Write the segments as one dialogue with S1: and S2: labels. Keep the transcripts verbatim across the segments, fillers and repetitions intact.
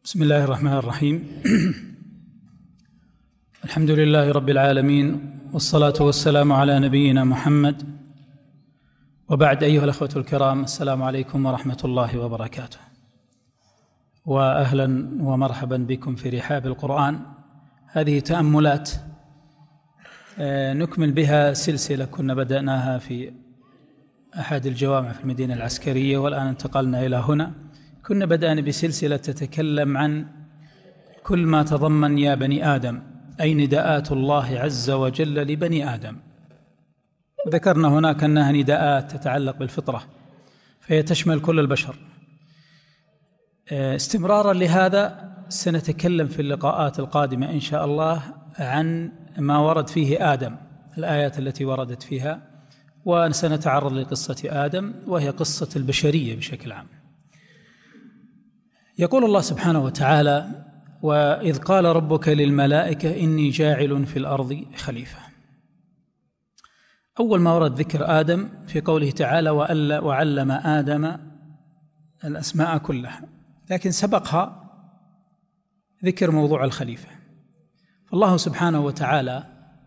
S1: بسم الله الرحمن الرحيم. الحمد لله رب العالمين، والصلاة والسلام على نبينا محمد، وبعد. أيها الأخوة الكرام، السلام عليكم ورحمة الله وبركاته، وأهلا ومرحبا بكم في رحاب القرآن. هذه تأملات نكمل بها سلسلة كنا بدأناها في أحد الجوامع في المدينة العسكرية، والآن انتقلنا إلى هنا. كنا بدأنا بسلسلة تتكلم عن كل ما تضمن يا بني آدم، أي نداءات الله عز وجل لبني آدم. ذكرنا هناك أنها نداءات تتعلق بالفطرة، فهي تشمل كل البشر. استمرارا لهذا سنتكلم في اللقاءات القادمة إن شاء الله عن ما ورد فيه آدم، الآيات التي وردت فيها، وسنتعرض لقصة آدم، وهي قصة البشرية بشكل عام. يقول الله سبحانه وتعالى: وإذ قال ربك للملائكة إني جاعل في الأرض خليفة. أول ما ورد ذكر آدم في قوله تعالى: وعلم آدم الأسماء كلها، لكن سبقها ذكر موضوع الخليفة. فالله سبحانه وتعالى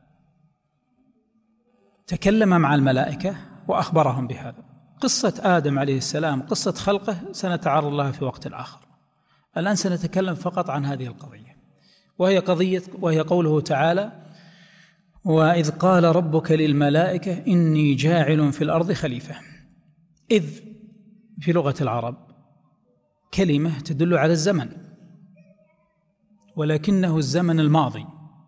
S1: تكلم مع الملائكة وأخبرهم بهذا. قصة آدم عليه السلام، قصة خلقه، سنتعرض لها في وقت آخر. الآن سنتكلم فقط عن هذه القضية، وهي قضية وهي قوله تعالى: وإذ قال ربك للملائكة إني جاعل في الأرض خليفة. إذ في لغة العرب كلمة تدل على الزمن، ولكنه الزمن الماضي،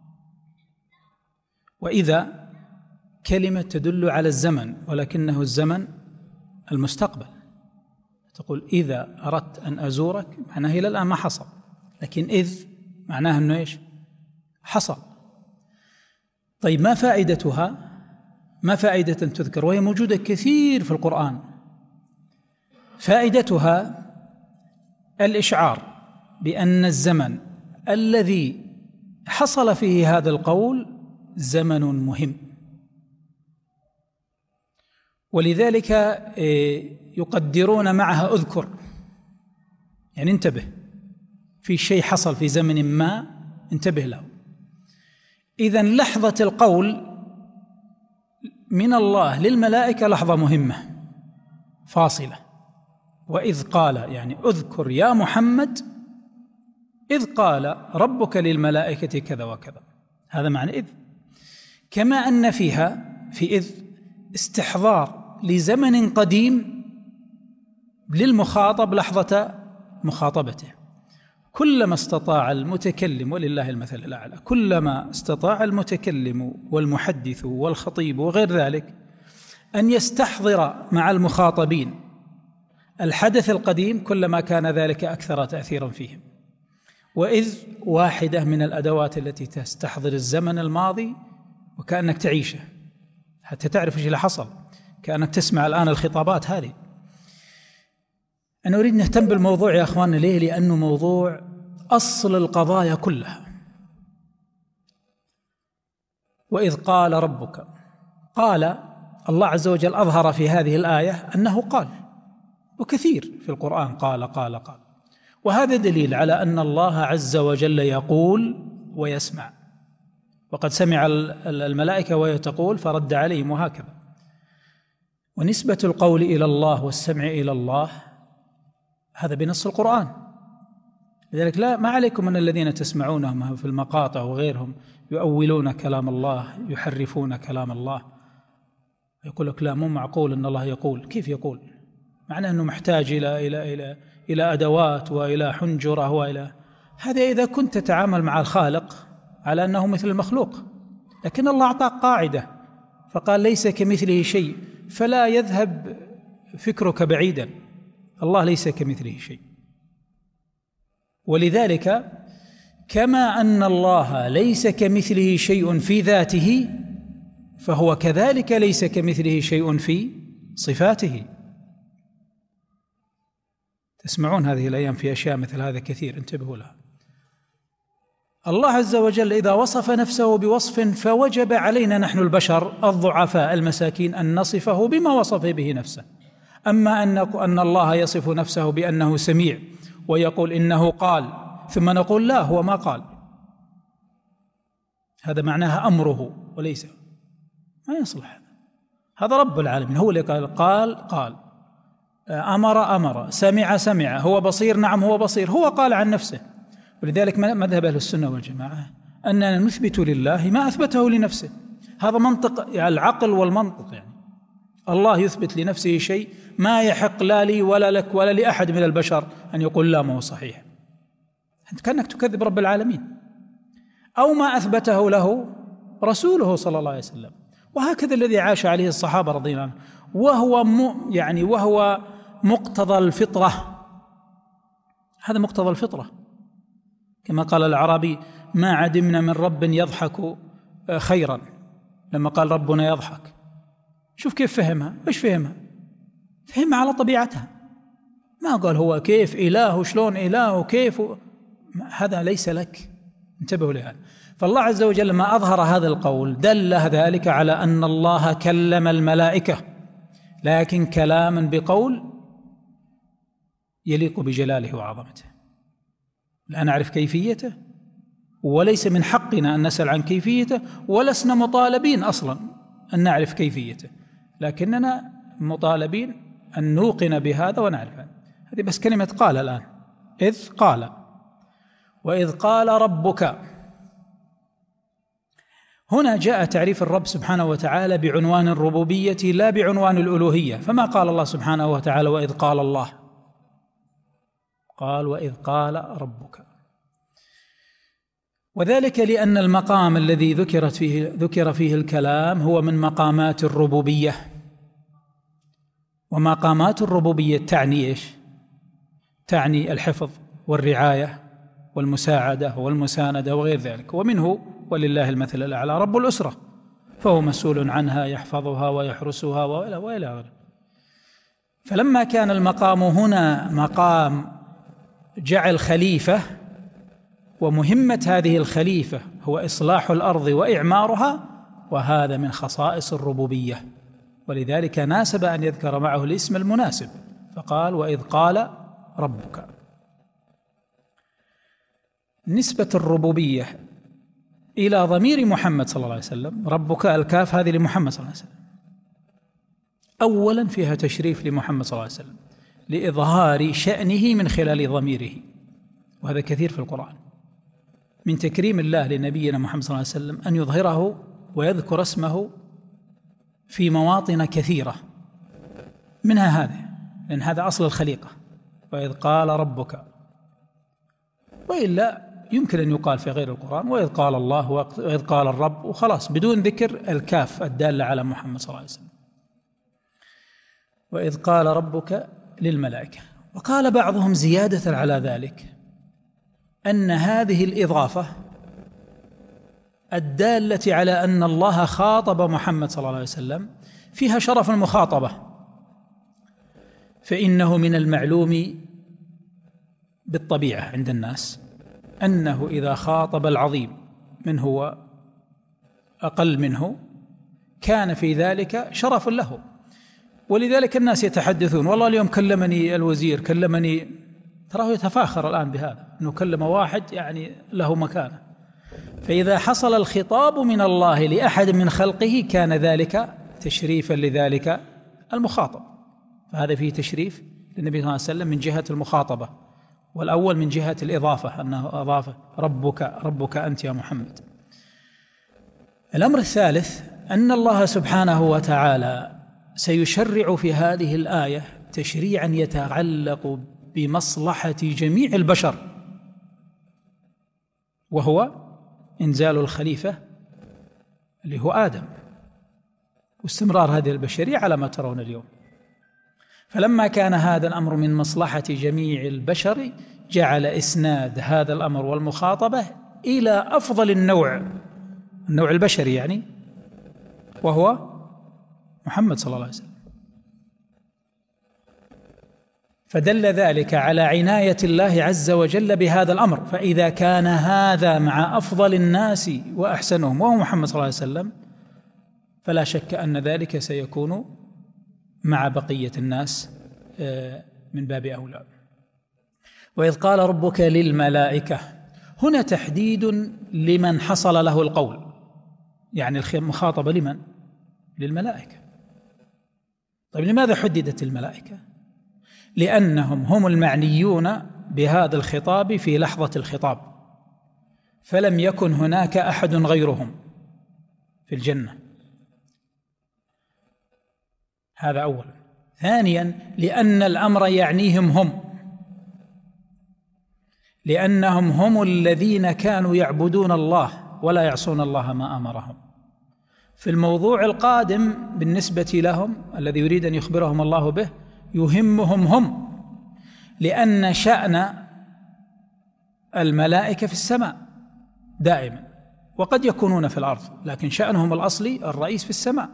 S1: وإذا كلمة تدل على الزمن ولكنه الزمن المستقبل. تقول إذا أردت أن أزورك، معناه إلى الآن ما حصل، لكن إذ معناه أنه إيش؟ حصل. طيب، ما فائدتها؟ ما فائدة تذكر وهي موجودة كثير في القرآن؟ فائدتها الإشعار بأن الزمن الذي حصل فيه هذا القول زمن مهم، ولذلك يقدرون معها اذكر، يعني انتبه، في شيء حصل في زمن ما انتبه له. إذن لحظة القول من الله للملائكة لحظة مهمة فاصلة. وإذ قال، يعني اذكر يا محمد إذ قال ربك للملائكة كذا وكذا، هذا معنى إذ. كما أن فيها في إذ استحضار لزمن قديم للمخاطب لحظة مخاطبته. كلما استطاع المتكلم، ولله المثل الأعلى، كلما استطاع المتكلم والمحدث والخطيب وغير ذلك أن يستحضر مع المخاطبين الحدث القديم، كلما كان ذلك أكثر تأثيرا فيهم. وإذ واحدة من الأدوات التي تستحضر الزمن الماضي وكأنك تعيشه حتى تعرف ايش اللي حصل، كأنك تسمع الآن الخطابات هذه. أنا أريد نهتم بالموضوع يا أخواننا. ليه؟ لأنه موضوع أصل القضايا كلها. وإذ قال ربك، قال الله عز وجل أظهر في هذه الآية أنه قال، وكثير في القرآن قال قال قال، وهذا دليل على أن الله عز وجل يقول ويسمع. وقد سمع الملائكة وهي تقول فرد عليهم، وهكذا. ونسبة القول إلى الله والسمع إلى الله هذا بنص القرآن. لذلك لا ما عليكم من الذين تسمعونهم في المقاطع وغيرهم يؤولون كلام الله، يحرفون كلام الله، يقول لك لا، مو معقول أن الله يقول. كيف يقول؟ معناه أنه محتاج إلى إلى إلى إلى أدوات وإلى حنجرة وإلى هذا، إذا كنت تتعامل مع الخالق على أنه مثل المخلوق. لكن الله أعطاك قاعدة فقال ليس كمثله شيء، فلا يذهب فكرك بعيدا. الله ليس كمثله شيء. ولذلك كما أن الله ليس كمثله شيء في ذاته، فهو كذلك ليس كمثله شيء في صفاته. تسمعون هذه الأيام في أشياء مثل هذا كثير، انتبهوا لها. الله عز وجل إذا وصف نفسه بوصف فوجب علينا نحن البشر الضعفاء المساكين أن نصفه بما وصف به نفسه. أما أن أن الله يصف نفسه بأنه سميع ويقول إنه قال ثم نقول لا هو ما قال، هذا معناها أمره وليس، ما يصلح. هذا رب العالمين هو اللي قال قال قال، أمر أمر، سمع سمع، هو بصير نعم هو بصير، هو قال عن نفسه. ولذلك مذهب أهل السنة والجماعة أننا نثبت لله ما أثبته لنفسه. هذا منطق العقل والمنطق، يعني الله يثبت لنفسه شيء ما يحق لا لي ولا لك ولا لأحد من البشر أن يقول لا ما هو صحيح، أنت كأنك تكذب رب العالمين. أو ما أثبته له رسوله صلى الله عليه وسلم، وهكذا الذي عاش عليه الصحابة رضي الله عنهم، وهو م يعني وهو مقتضى الفطرة. هذا مقتضى الفطرة، كما قال الأعرابي ما عدمنا من رب يضحك خيرا، لما قال ربنا يضحك، شوف كيف فهمها، ايش فهمها؟ فهمها على طبيعتها، ما قال هو كيف إله وشلون إله وكيف و... هذا ليس لك، انتبهوا لهذا. فالله عز وجل لما أظهر هذا القول دل ذلك على أن الله كلم الملائكة، لكن كلاما بقول يليق بجلاله وعظمته، لا نعرف كيفيته، وليس من حقنا أن نسأل عن كيفيته، ولسنا مطالبين أصلا أن نعرف كيفيته، لكننا مطالبين أن نوقن بهذا ونعرف هذا. هذه بس كلمة قال الآن، إذ قال، وإذ قال ربك. هنا جاء تعريف الرب سبحانه وتعالى بعنوان الربوبية لا بعنوان الألوهية، فما قال الله سبحانه وتعالى وإذ قال الله، قال وإذ قال ربك. وذلك لأن المقام الذي ذكرت فيه ذكر فيه الكلام هو من مقامات الربوبية، ومقامات الربوبية تعني إيش؟ تعني الحفظ والرعاية والمساعدة والمساندة وغير ذلك، ومنه ولله المثل الأعلى رب الأسرة، فهو مسؤول عنها يحفظها ويحرسها وإلى غيره. فلما كان المقام هنا مقام جعل خليفة، ومهمة هذه الخليفة هو إصلاح الأرض وإعمارها، وهذا من خصائص الربوبية، ولذلك ناسب أن يذكر معه الاسم المناسب، فقال وإذ قال ربك. نسبة الربوبية إلى ضمير محمد صلى الله عليه وسلم، ربك الكاف هذه لمحمد صلى الله عليه وسلم، أولا فيها تشريف لمحمد صلى الله عليه وسلم لإظهار شأنه من خلال ضميره، وهذا كثير في القرآن، من تكريم الله لنبينا محمد صلى الله عليه وسلم أن يظهره ويذكر اسمه في مواطن كثيرة، منها هذه، لأن هذا أصل الخليقة، وإذ قال ربك. وإلا يمكن أن يقال في غير القرآن وإذ قال الله وإذ قال الرب وخلاص، بدون ذكر الكاف الدالة على محمد صلى الله عليه وسلم. وإذ قال ربك للملائكة. وقال بعضهم زيادة على ذلك أن هذه الإضافة الدالة على أن الله خاطب محمد صلى الله عليه وسلم فيها شرف المخاطبة، فإنه من المعلوم بالطبيعة عند الناس أنه إذا خاطب العظيم من هو أقل منه كان في ذلك شرف له، ولذلك الناس يتحدثون والله اليوم كلمني الوزير كلمني، تراه يتفاخر الآن بهذا أنه كلم واحد يعني له مكانة. فإذا حصل الخطاب من الله لأحد من خلقه كان ذلك تشريفا لذلك المخاطب، فهذا فيه تشريف للنبي صلى الله عليه وسلم من جهة المخاطبة، والأول من جهة الإضافة أنه أضاف ربك ربك أنت يا محمد. الأمر الثالث أن الله سبحانه وتعالى سيشرع في هذه الآية تشريعا يتعلق بمصلحة جميع البشر، وهو إنزال الخليفة اللي هو آدم، واستمرار هذه البشرية على ما ترون اليوم. فلما كان هذا الأمر من مصلحة جميع البشر جعل إسناد هذا الأمر والمخاطبة إلى أفضل النوع، النوع البشري يعني، وهو محمد صلى الله عليه وسلم. فدل ذلك على عناية الله عز وجل بهذا الأمر، فإذا كان هذا مع أفضل الناس وأحسنهم وهو محمد صلى الله عليه وسلم، فلا شك أن ذلك سيكون مع بقية الناس من باب أولى. وإذ قال ربك للملائكة، هنا تحديد لمن حصل له القول، يعني المخاطبة لمن؟ للملائكة. طيب لماذا حددت الملائكة؟ لأنهم هم المعنيون بهذا الخطاب في لحظة الخطاب، فلم يكن هناك أحد غيرهم في الجنة. هذا أولا. ثانيا، لأن الأمر يعنيهم هم، لأنهم هم الذين كانوا يعبدون الله ولا يعصون الله ما أمرهم. في الموضوع القادم بالنسبة لهم الذي يريد أن يخبرهم الله به يهمهم هم، لأن شأن الملائكة في السماء دائما، وقد يكونون في الأرض، لكن شأنهم الأصلي الرئيس في السماء.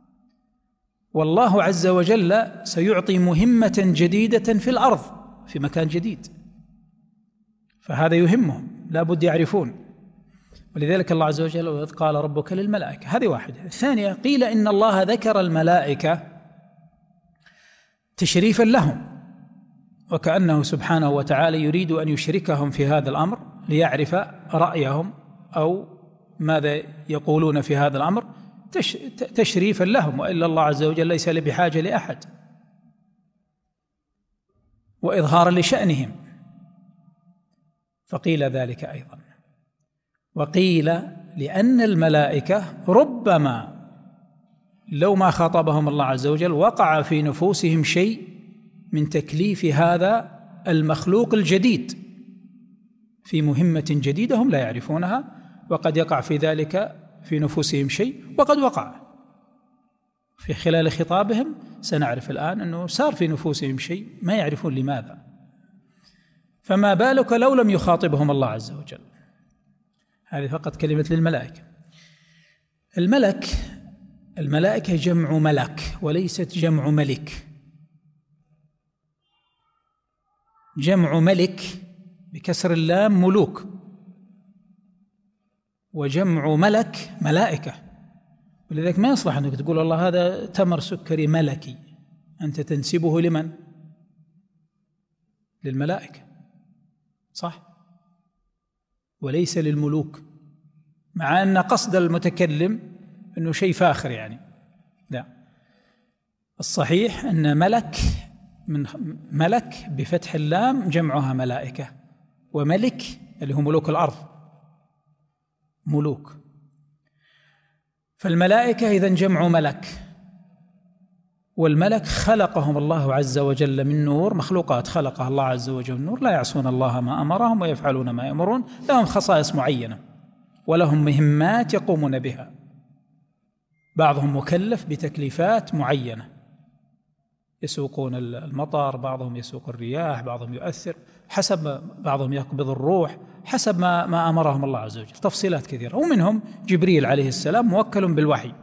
S1: والله عز وجل سيعطي مهمة جديدة في الأرض في مكان جديد، فهذا يهمهم، لا بد يعرفون. ولذلك الله عز وجل وإذ قال ربك للملائكة، هذه واحدة. الثانية، قيل إن الله ذكر الملائكة تشريفا لهم، وكأنه سبحانه وتعالى يريد أن يشركهم في هذا الأمر ليعرف رأيهم أو ماذا يقولون في هذا الأمر تشريفا لهم، وإلا الله عز وجل ليس بحاجة لأحد، وإظهارا لشأنهم، فقيل ذلك أيضا. وقيل لأن الملائكة ربما لو ما خاطبهم الله عز وجل وقع في نفوسهم شيء من تكليف هذا المخلوق الجديد في مهمة جديدة هم لا يعرفونها، وقد يقع في ذلك في نفوسهم شيء، وقد وقع في خلال خطابهم. سنعرف الآن أنه صار في نفوسهم شيء ما يعرفون لماذا، فما بالك لو لم يخاطبهم الله عز وجل. هذه فقط كلمة للملائكة. الملك، الملائكة جمع ملك وليست جمع ملك. جمع ملك بكسر اللام ملوك، وجمع ملك ملائكة. ولذلك ما يصلح أنك تقول الله هذا تمر سكري ملكي، أنت تنسبه لمن؟ للملائكة، صح؟ وليس للملوك، مع أن قصد المتكلم أنه شيء فاخر يعني. لا، الصحيح أن ملك من ملك بفتح اللام جمعها ملائكة، وملك اللي هو ملوك الأرض ملوك. فالملائكة إذن جمع ملك، والملك خلقهم الله عز وجل من نور، مخلوقات خلقها الله عز وجل من نور، لا يعصون الله ما أمرهم ويفعلون ما يأمرون، لهم خصائص معينة ولهم مهمات يقومون بها، بعضهم مكلف بتكليفات معينة، يسوقون المطر، بعضهم يسوق الرياح، بعضهم يؤثر حسب، بعضهم يقبض الروح حسب ما, ما أمرهم الله عز وجل، تفصيلات كثيرة. ومنهم جبريل عليه السلام موكل بالوحي.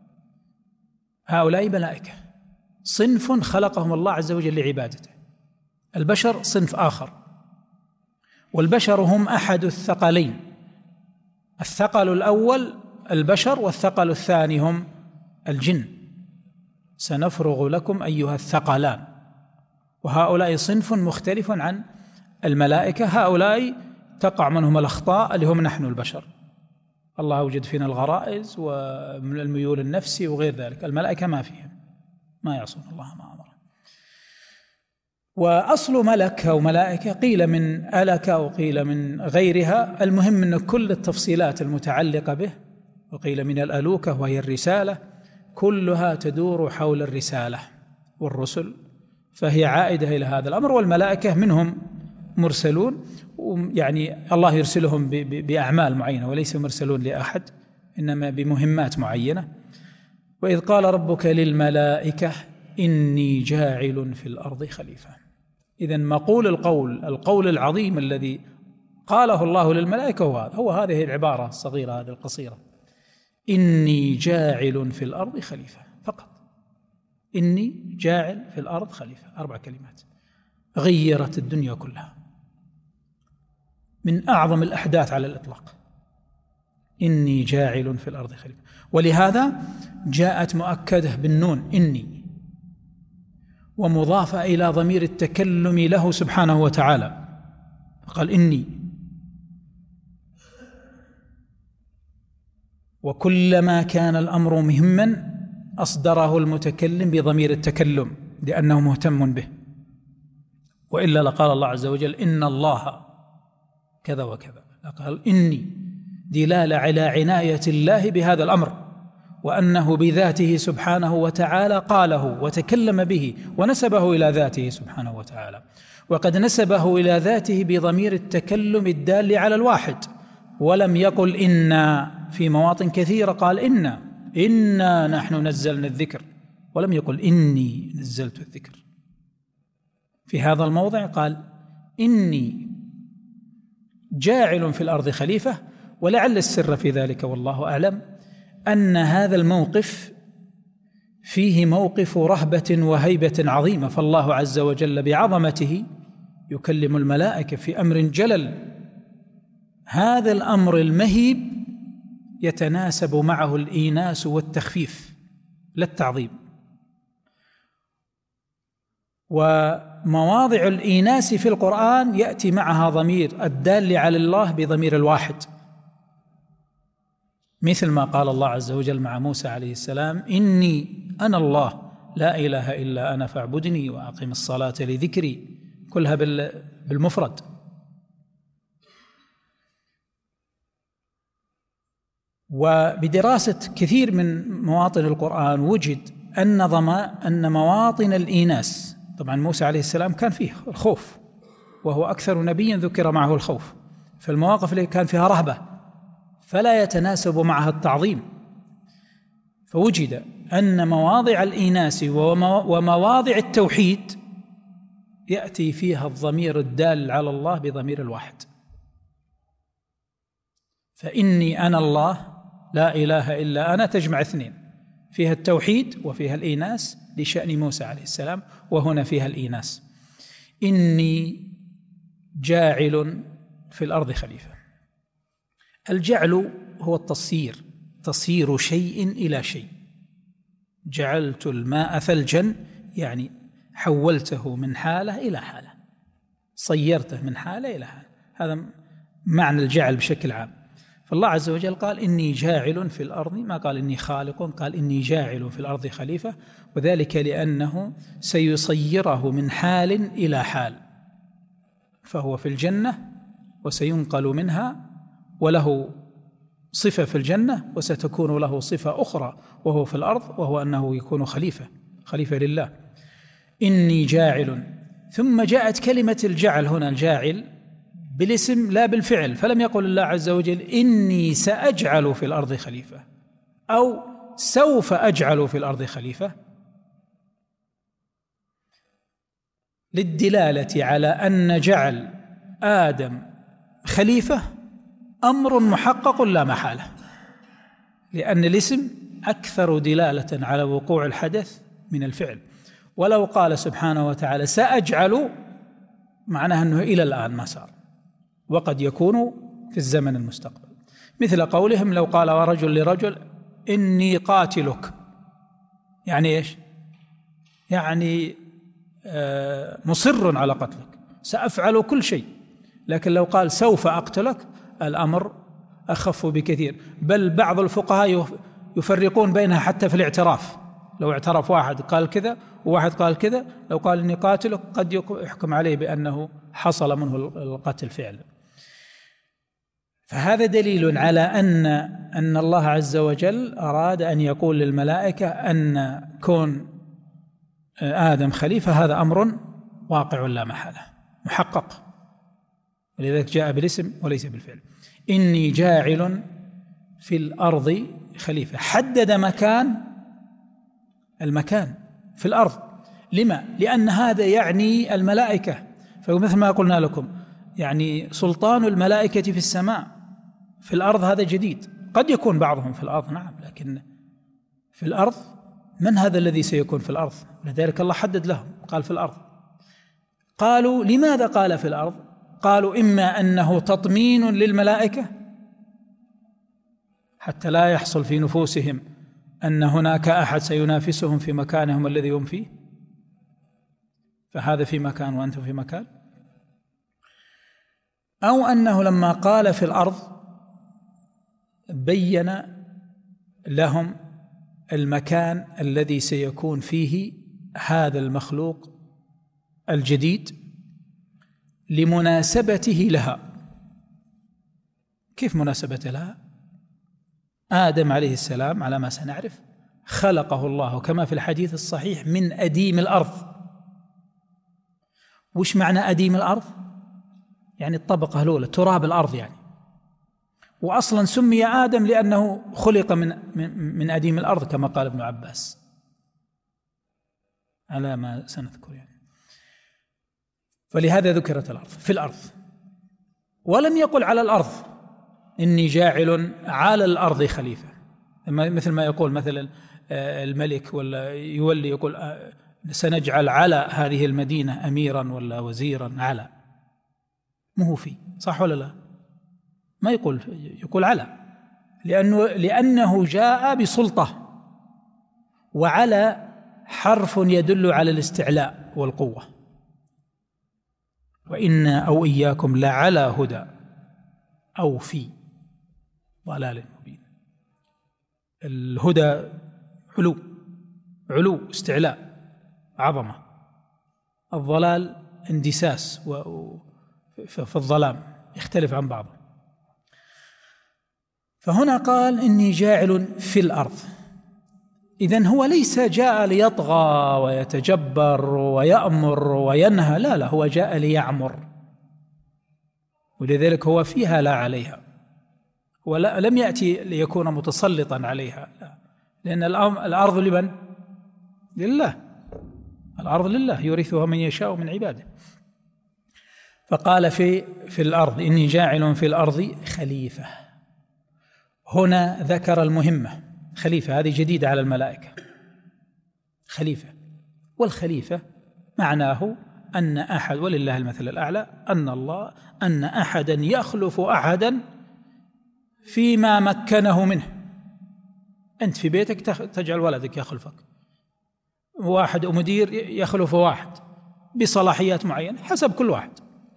S1: هؤلاء ملائكة، صنف خلقهم الله عز وجل لعبادته. البشر صنف آخر، والبشر هم أحد الثقلين، الثقل الأول البشر، والثقل الثاني هم الجن. سنفرغ لكم أيها الثقلان. وهؤلاء صنف مختلف عن الملائكة، هؤلاء تقع منهم الأخطاء اللي هم نحن البشر، الله أوجد فينا الغرائز والميول النفسي وغير ذلك، الملائكة ما فيهم، ما يعصون الله ما أمره. وأصل ملك أو ملائكة قيل من ألك أو قيل من غيرها، المهم أن كل التفصيلات المتعلقة به، وقيل من الألوكة وهي الرسالة، كلها تدور حول الرسالة والرسل، فهي عائدة إلى هذا الأمر. والملائكة منهم مرسلون، يعني الله يرسلهم بأعمال معينة، وليس مرسلون لأحد، إنما بمهمات معينة. وإذ قال ربك للملائكة إني جاعل في الأرض خليفة. إذن مقول القول القول العظيم الذي قاله الله للملائكة هو هذا، هو هذه العبارة الصغيرة هذه القصيرة، إني جاعل في الأرض خليفة، فقط إني جاعل في الأرض خليفة، أربع كلمات غيرت الدنيا كلها، من أعظم الأحداث على الإطلاق، إني جاعل في الأرض خليفة. ولهذا جاءت مؤكدة بالنون إني، ومضافة إلى ضمير التكلم له سبحانه وتعالى، قال إني. وكلما كان الأمر مهما أصدره المتكلم بضمير التكلم لأنه مهتم به، وإلا لقال الله عز وجل إن الله كذا وكذا، قال إني دلالة على عناية الله بهذا الأمر، وأنه بذاته سبحانه وتعالى قاله وتكلم به ونسبه إلى ذاته سبحانه وتعالى، وقد نسبه إلى ذاته بضمير التكلم الدال على الواحد، ولم يقل إنا. في مواطن كثيرة قال إنا إنا نحن نزلنا الذكر، ولم يقل إني نزلت الذكر. في هذا الموضع قال إني جاعل في الأرض خليفة، ولعل السر في ذلك والله أعلم أن هذا الموقف فيه موقف رهبة وهيبة عظيمة، فالله عز وجل بعظمته يكلم الملائكة في أمر جلل، هذا الأمر المهيب يتناسب معه الإيناس والتخفيف لا التعظيم. ومواضع الإيناس في القرآن يأتي معها ضمير الدال على الله بضمير الواحد، مثل ما قال الله عز وجل مع موسى عليه السلام إني أنا الله لا إله إلا أنا فاعبدني وأقم الصلاة لذكري، كلها بالمفرد. وبدراسة كثير من مواطن القرآن وجد أن ضما أن مواطن الإيناس، طبعا موسى عليه السلام كان فيه الخوف وهو أكثر نبي ذكر معه الخوف، فالمواقف التي كان فيها رهبة فلا يتناسب معها التعظيم، فوجد أن مواضع الإيناس ومواضع التوحيد يأتي فيها الضمير الدال على الله بضمير الواحد. فإني أنا الله لا إله إلا أنا تجمع اثنين، فيها التوحيد وفيها الإيناس لشأن موسى عليه السلام، وهنا فيها الإيناس. إني جاعل في الأرض خليفة. الجعل هو التصيير، تصير شيء إلى شيء. جعلت الماء ثلجا يعني حولته من حالة إلى حالة، صيرته من حالة إلى حالة، هذا معنى الجعل بشكل عام. فالله عز وجل قال إني جاعل في الأرض، ما قال إني خالق، قال إني جاعل في الأرض خليفة، وذلك لأنه سيصيره من حال إلى حال، فهو في الجنة وسينقل منها وله صفة في الجنة، وستكون له صفة أخرى وهو في الأرض، وهو أنه يكون خليفة خليفة لله. إني جاعل، ثم جاءت كلمة الجعل هنا، الجاعل بالاسم لا بالفعل، فلم يقل الله عز وجل إني سأجعل في الأرض خليفة أو سوف أجعل في الأرض خليفة، للدلالة على أن جعل آدم خليفة أمر محقق لا محالة، لأن الاسم أكثر دلالة على وقوع الحدث من الفعل. ولو قال سبحانه وتعالى سأجعل، معناه أنه إلى الآن ما صار، وقد يكون في الزمن المستقبل، مثل قولهم لو قال رجل لرجل إني قاتلك، يعني إيش؟ يعني مصر على قتلك، سأفعل كل شيء. لكن لو قال سوف أقتلك الأمر أخف بكثير، بل بعض الفقهاء يفرقون بينها حتى في الاعتراف، لو اعترف واحد قال كذا وواحد قال كذا، لو قال إني قاتلك قد يحكم عليه بأنه حصل منه القتل فعلا. فهذا دليل على أن أن الله عز وجل أراد أن يقول للملائكة أن كون آدم خليفة هذا أمر واقع لا محالة محقق، ولذلك جاء بالاسم وليس بالفعل. إني جاعل في الأرض خليفة، حدد مكان، المكان في الأرض. لما؟ لأن هذا يعني الملائكة، فمثل ما قلنا لكم يعني سلطان الملائكة في السماء، في الأرض هذا جديد. قد يكون بعضهم في الأرض نعم، لكن في الأرض من هذا الذي سيكون في الأرض؟ لذلك الله حدد لهم قال في الأرض. قالوا لماذا قال في الأرض؟ قالوا إما أنه تطمين للملائكة حتى لا يحصل في نفوسهم أن هناك أحد سينافسهم في مكانهم الذي هم فيه، فهذا في مكان وأنتم في مكان. أو أنه لما قال في الأرض بين لهم المكان الذي سيكون فيه هذا المخلوق الجديد لمناسبته لها. كيف مناسبته لها؟ آدم عليه السلام على ما سنعرف خلقه الله كما في الحديث الصحيح من أديم الأرض. وش معنى أديم الأرض؟ يعني الطبقة الأولى، تراب الأرض يعني. وأصلا سمي آدم لأنه خلق من من أديم الأرض كما قال ابن عباس على ما سنذكر يعني. فلهذا ذكرت الأرض في الأرض، ولم يقل على الأرض إني جاعل على الأرض خليفة، مثل ما يقول مثلا الملك ولا يولي يقول سنجعل على هذه المدينة أميرا ولا وزيرا على، ما هو فيه، صح ولا لا؟ ما يقول، يقول على، لأنه لأنه جاء بسلطة، وعلى حرف يدل على الاستعلاء والقوة. وإنا أو إياكم لعلى هدى أو في ضلال مبين. الهدى علو، علو استعلاء عظمة، الضلال اندساس في الظلام يختلف عن بعضه. فهنا قال إني جاعل في الأرض، إذن هو ليس جاء ليطغى ويتجبر ويأمر وينهى، لا لا، هو جاء ليعمر، ولذلك هو فيها لا عليها، ولم يأتي ليكون متسلطا عليها، لا، لأن الأرض لمن؟ لله، الأرض لله يورثها من يشاء من عباده. فقال في في الأرض إني جاعل في الأرض خليفة. هنا ذكر المهمة، خليفة هذه جديدة على الملائكة، خليفة. والخليفة معناه أن أحد، ولله المثل الأعلى، أن الله أن أحدا يخلف أحدا فيما مكنه منه. أنت في بيتك تجعل ولدك يخلفك، واحد مدير يخلف واحد بصلاحيات معينة حسب كل واحد،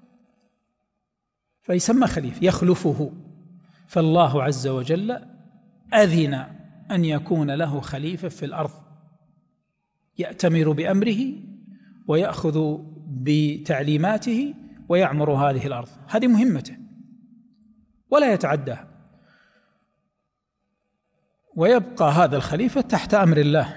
S1: فيسمى خليفة يخلفه. فالله عز وجل أذن أن يكون له خليفة في الأرض يأتمر بأمره ويأخذ بتعليماته ويعمر هذه الأرض، هذه مهمته ولا يتعداها، ويبقى هذا الخليفة تحت أمر الله.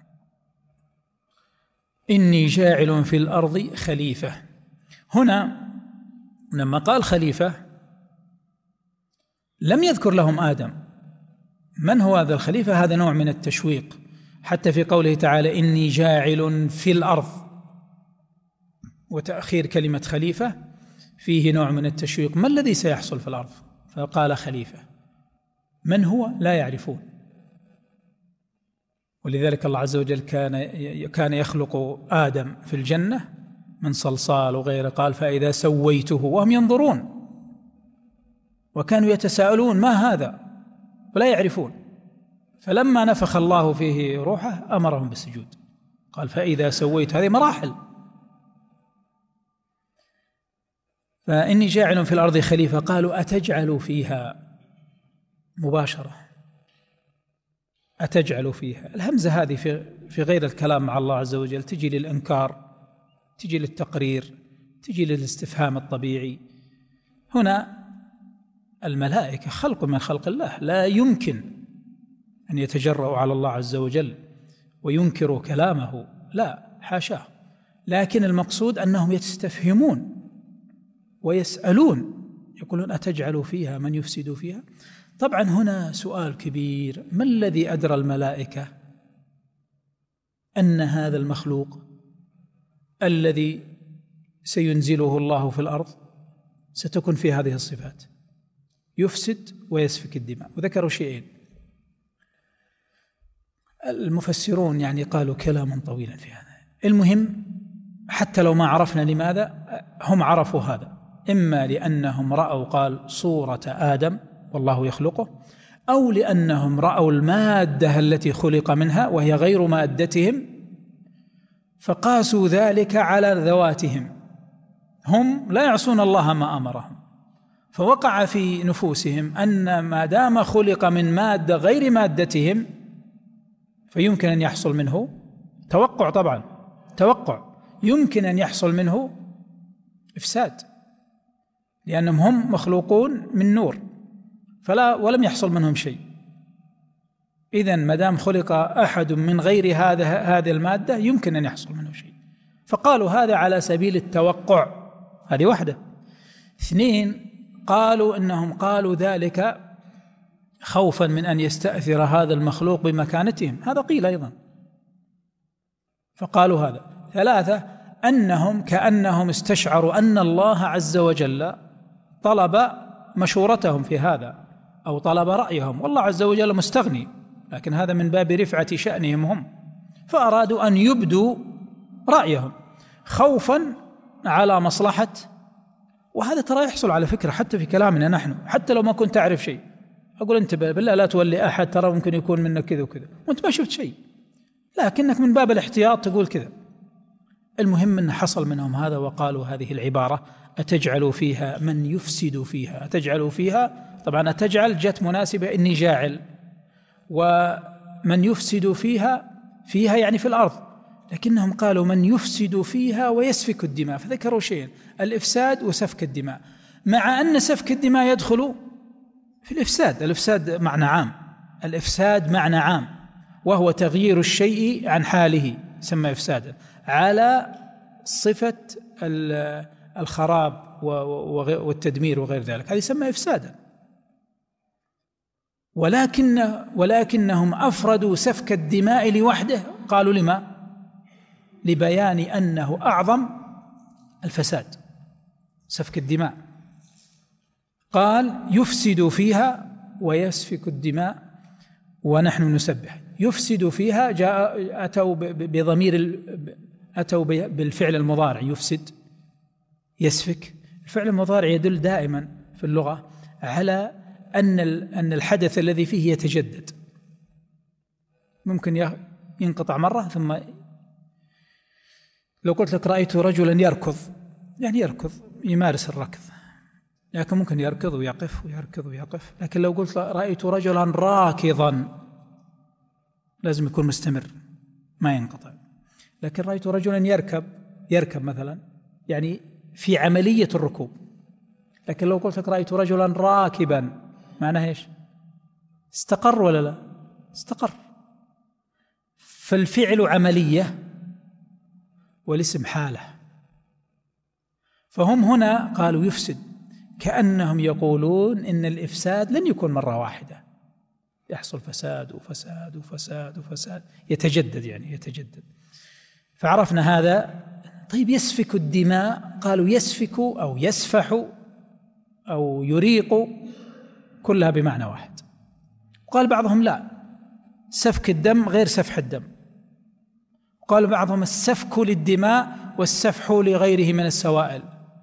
S1: إني جاعل في الأرض خليفة. هنا لما قال خليفة لم يذكر لهم آدم من هو هذا الخليفة، هذا نوع من التشويق، حتى في قوله تعالى إني جاعل في الأرض، وتأخير كلمة خليفة فيه نوع من التشويق، ما الذي سيحصل في الأرض؟ فقال خليفة، من هو؟ لا يعرفون. ولذلك الله عز وجل كان كان يخلق آدم في الجنة من صلصال وغيره، قال فإذا سويته، وهم ينظرون وكانوا يتساءلون ما هذا ولا يعرفون، فلما نفخ الله فيه روحه أمرهم بالسجود، قال فإذا سويت. هذه مراحل. فإني جاعل في الأرض خليفة، قالوا أتجعل فيها، مباشرة أتجعل فيها. الهمزة هذه في في غير الكلام مع الله عز وجل تجي للإنكار، تجي للتقرير، تجي للاستفهام الطبيعي. هنا الملائكة خلق من خلق الله، لا يمكن أن يتجرؤوا على الله عز وجل وينكروا كلامه، لا حاشاه، لكن المقصود أنهم يستفهمون ويسألون، يقولون أتجعل فيها من يفسد فيها. طبعا هنا سؤال كبير، ما الذي أدرى الملائكة أن هذا المخلوق الذي سينزله الله في الأرض ستكون فيه هذه الصفات، يفسد ويسفك الدماء؟ وذكروا شيئين، المفسرون يعني قالوا كلاما طويلا في هذا. المهم حتى لو ما عرفنا لماذا، هم عرفوا هذا، إما لأنهم رأوا قال صورة آدم والله يخلقه، أو لأنهم رأوا المادة التي خلق منها وهي غير مادتهم فقاسوا ذلك على ذواتهم. هم لا يعصون الله ما أمرهم، فوقع في نفوسهم أن ما دام خلق من مادة غير مادتهم فيمكن أن يحصل منه توقع، طبعا توقع يمكن أن يحصل منه إفساد، لأنهم هم مخلوقون من نور فلا ولم يحصل منهم شيء. إذن ما دام خلق أحد من غير هذا هذه المادة يمكن أن يحصل منه شيء، فقالوا هذا على سبيل التوقع، هذه واحدة. اثنين، قالوا إنهم قالوا ذلك خوفا من أن يستأثر هذا المخلوق بمكانتهم، هذا قيل أيضا فقالوا هذا. ثلاثة، أنهم كأنهم استشعروا أن الله عز وجل طلب مشورتهم في هذا أو طلب رأيهم، والله عز وجل مستغني، لكن هذا من باب رفعة شأنهم هم، فأرادوا أن يبدوا رأيهم خوفا على مصلحة. وهذا ترى يحصل على فكرة حتى في كلامنا نحن، حتى لو ما كنت تعرف شيء أقول انتبه بالله لا تولي أحد، ترى ممكن يكون منك كذا وكذا وانت ما شفت شيء، لكنك من باب الاحتياط تقول كذا. المهم أن حصل منهم هذا وقالوا هذه العبارة: أتجعل فيها من يفسد فيها. أتجعل فيها، طبعا أتجعل جت مناسبة إني جاعل، ومن يفسد فيها فيها يعني في الأرض، لكنهم قالوا من يفسد فيها ويسفك الدماء، فذكروا شيئين: الإفساد وسفك الدماء، مع أن سفك الدماء يدخل في الإفساد. الإفساد معنى عام، الإفساد معنى عام، وهو تغيير الشيء عن حاله يسمى إفسادا، على صفة الخراب والتدمير وغير ذلك، هذا يسمى إفسادا. ولكن ولكنهم أفردوا سفك الدماء لوحده، قالوا لما؟ لبيان أنه أعظم الفساد سفك الدماء. قال يفسد فيها ويسفك الدماء ونحن نسبح. يفسد فيها جاء أتوا بضمير أتوا بالفعل المضارع يفسد يسفك. الفعل المضارع يدل دائما في اللغة على أن أن الحدث الذي فيه يتجدد، ممكن ينقطع مرة ثم لو قلت لك رأيت رجلا يركض يعني يركض يمارس الركض، لكن ممكن يركض ويقف ويركض ويقف. لكن لو قلت رأيت رجلا راكضا لازم يكون مستمر ما ينقطع. لكن رأيت رجلا يركب يركب مثلا يعني في عملية الركوب. لكن لو قلت لك رأيت رجلا راكبا معناه ايش؟ استقر ولا لا؟ استقر. فالفعل عملية والاسم حالة. فهم هنا قالوا يفسد، كأنهم يقولون إن الإفساد لن يكون مرة واحدة، يحصل فساد وفساد وفساد وفساد يتجدد يعني يتجدد. فعرفنا هذا. طيب يسفك الدماء، قالوا يسفك أو يسفح أو يريق كلها بمعنى واحد. وقال بعضهم لا، سفك الدم غير سفح الدم. قال بعضهم السفك للدماء والسفح لغيره من السوائل.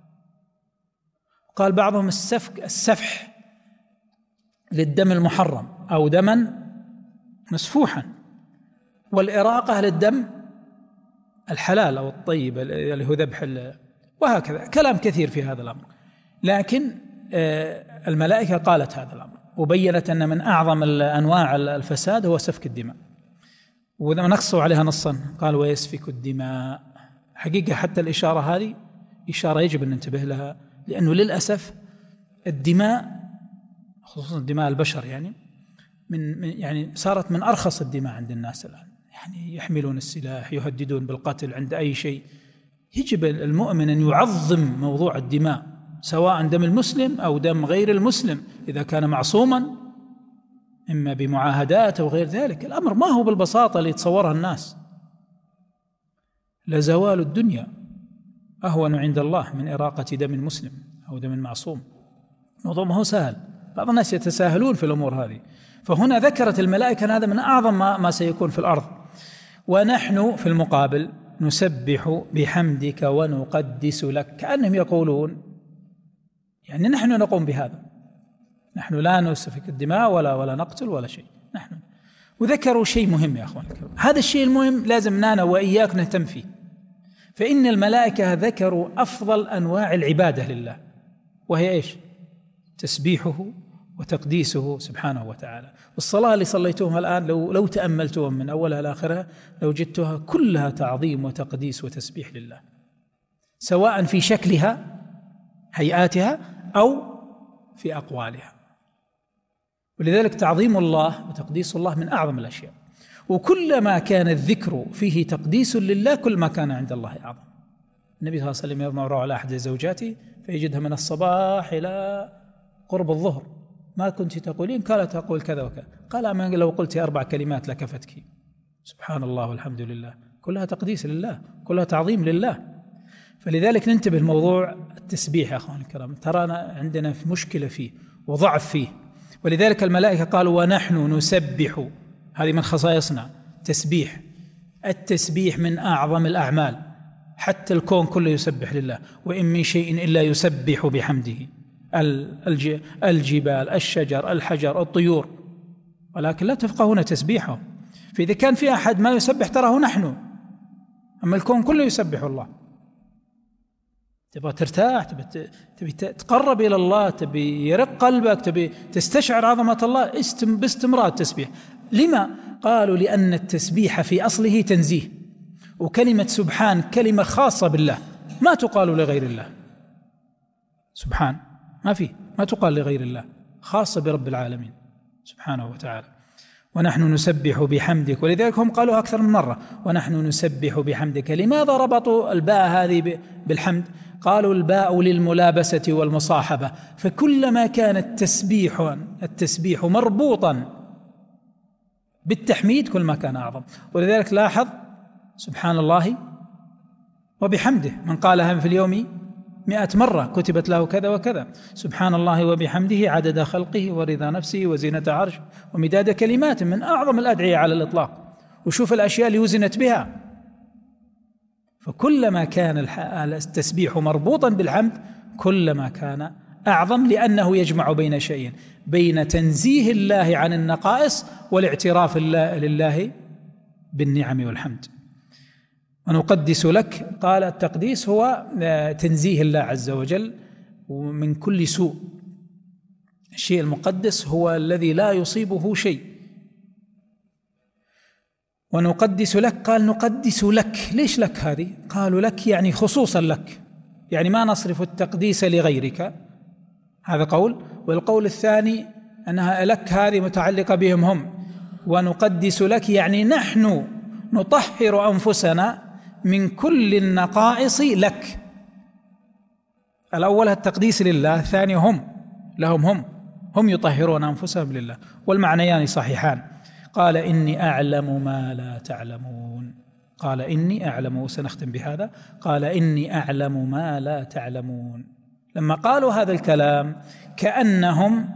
S1: قال بعضهم السفك السفح للدم المحرم أو دما مسفوحا، والإراقة للدم الحلال أو الطيب اللي هو ذبح، وهكذا كلام كثير في هذا الأمر. لكن الملائكة قالت هذا الأمر وبينت أن من أعظم أنواع الفساد هو سفك الدماء، ونقصوا عليها نصا قال ويسفك الدماء. حقيقة حتى الإشارة هذه إشارة يجب أن ننتبه لها، لأنه للأسف الدماء خصوصا دماء البشر يعني من يعني صارت من أرخص الدماء عند الناس الآن، يعني يحملون السلاح يهددون بالقتل عند أي شيء. يجب المؤمن أن يعظم موضوع الدماء، سواء دم المسلم أو دم غير المسلم إذا كان معصوما إما بمعاهدات أو غير ذلك. الأمر ما هو بالبساطة اللي يتصورها الناس. لزوال الدنيا أهون عند الله من إراقة دم المسلم أو دم المعصوم. الموضوع ما هو سهل، بعض الناس يتساهلون في الأمور هذه. فهنا ذكرت الملائكة أن هذا من أعظم ما, ما سيكون في الأرض. ونحن في المقابل نسبح بحمدك ونقدس لك، كأنهم يقولون يعني نحن نقوم بهذا، نحن لا نسفك الدماء ولا ولا نقتل ولا شيء نحن. وذكروا شيء مهم يا أخوان الكرام، هذا الشيء المهم لازم أنا وإياك نهتم فيه. فإن الملائكة ذكروا أفضل أنواع العبادة لله، وهي إيش؟ تسبيحه وتقديسه سبحانه وتعالى. والصلاة اللي صليتوها الآن لو لو تأملتوها من أولها لآخرها لو جدتها كلها تعظيم وتقديس وتسبيح لله، سواء في شكلها هيئاتها أو في أقوالها. ولذلك تعظيم الله وتقديس الله من أعظم الأشياء، وكلما كان الذكر فيه تقديس لله كل ما كان عند الله أعظم. النبي صلى الله عليه وسلم يمر على أحد زوجاته فيجدها من الصباح إلى قرب الظهر ما كنت تقولين؟ قالت أقول كذا وكذا. قال أما لو قلت أربع كلمات لكفتك. سبحان الله والحمد لله، كلها تقديس لله، كلها تعظيم لله. فلذلك ننتبه الموضوع التسبيح يا أخواني الكرام، ترانا عندنا في مشكلة فيه وضعف فيه. ولذلك الملائكة قالوا ونحن نسبح، هذه من خصائصنا تسبيح. التسبيح من أعظم الأعمال، حتى الكون كله يسبح لله، وإن من شيء إلا يسبح بحمده، الجبال، الشجر، الحجر، الطيور، ولكن لا تفقهون تسبيحه. فإذا كان في أحد ما يسبح تراه نحن، أما الكون كله يسبح الله. تبغى ترتاح، تبي تبي تقرب إلى الله، تبي يرق قلبك، تبي تستشعر عظمة الله، باستمرار التسبيح. لما؟ قالوا لأن التسبيح في أصله تنزيه، وكلمة سبحان كلمة خاصة بالله ما تقال لغير الله. سبحان ما في ما تقال لغير الله، خاصة برب العالمين سبحانه وتعالى. ونحن نسبح بحمدك، ولذلك هم قالوا أكثر من مرة ونحن نسبح بحمدك. لماذا ربطوا الباء هذه بالحمد؟ قالوا الباء للملابسة والمصاحبة، فكلما كان التسبيح التسبيح مربوطا بالتحميد كل ما كان أعظم. ولذلك لاحظ سبحان الله وبحمده، من قالها في اليوم مئة مرة كتبت له كذا وكذا. سبحان الله وبحمده عدد خلقه ورضا نفسه وزينة عرشه ومداد كلمات، من أعظم الأدعية على الإطلاق. وشوف الأشياء اللي وزنت بها. فكلما كان التسبيح مربوطا بالحمد كلما كان أعظم، لأنه يجمع بين شيئين، بين تنزيه الله عن النقائص والاعتراف لله بالنعم والحمد. ونقدس لك، قال التقديس هو تنزيه الله عز وجل من كل سوء. الشيء المقدس هو الذي لا يصيبه شيء. ونقدس لك، قال نقدس لك. ليش لك هذه؟ قالوا لك يعني خصوصا لك، يعني ما نصرف التقديس لغيرك، هذا قول. والقول الثاني أنها لك هذه متعلقة بهم هم. ونقدس لك يعني نحن نطهر أنفسنا من كل النقائص لك. الأول التقديس لله، الثاني هم لهم، هم هم يطهرون أنفسهم لله، والمعنيان صحيحان. قال إني أعلم ما لا تعلمون، قال إني أعلم، وسنختم بهذا، قال إني أعلم ما لا تعلمون. لما قالوا هذا الكلام كأنهم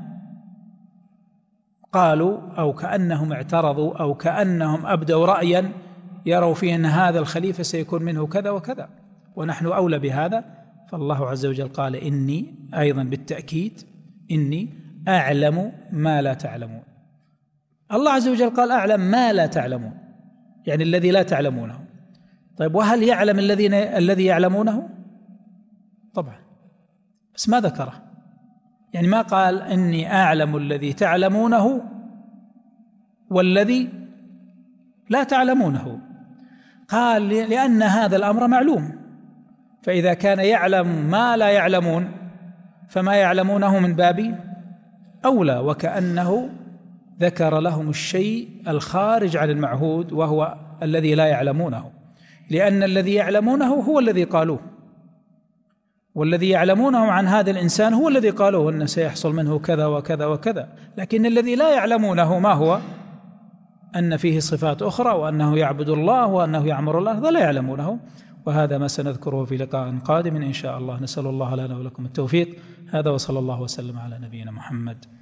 S1: قالوا أو كأنهم اعترضوا أو كأنهم أبدوا رأيا يروا فيه أن هذا الخليفة سيكون منه كذا وكذا، ونحن أولى بهذا. فالله عز وجل قال إني أيضا بالتأكيد إني أعلم ما لا تعلمون. الله عز وجل قال أعلم ما لا تعلمون، يعني الذي لا تعلمونه. طيب وهل يعلم الذين الذي يعلمونه؟ طبعا، بس ما ذكره. يعني ما قال إني أعلم الذي تعلمونه والذي لا تعلمونه، قال لأن هذا الأمر معلوم، فإذا كان يعلم ما لا يعلمون فما يعلمونه من باب أولى. وكأنه ذكر لهم الشيء الخارج عن المعهود وهو الذي لا يعلمونه، لأن الذي يعلمونه هو الذي قالوه، والذي يعلمونه عن هذا الإنسان هو الذي قالوه أن سيحصل منه كذا وكذا وكذا. لكن الذي لا يعلمونه ما هو؟ أن فيه صفات أخرى، وأنه يعبد الله وأنه يعمر الله، هذا لا يعلمونه. وهذا ما سنذكره في لقاء قادم إن شاء الله. نسأل الله لنا ولكم التوفيق. هذا وصلى الله وسلم على نبينا محمد.